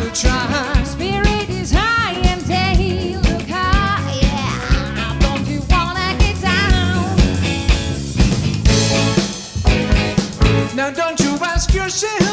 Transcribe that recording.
to try. Spirit is high and they look high. Yeah, don't you wanna get down? Now don't you ask yourself,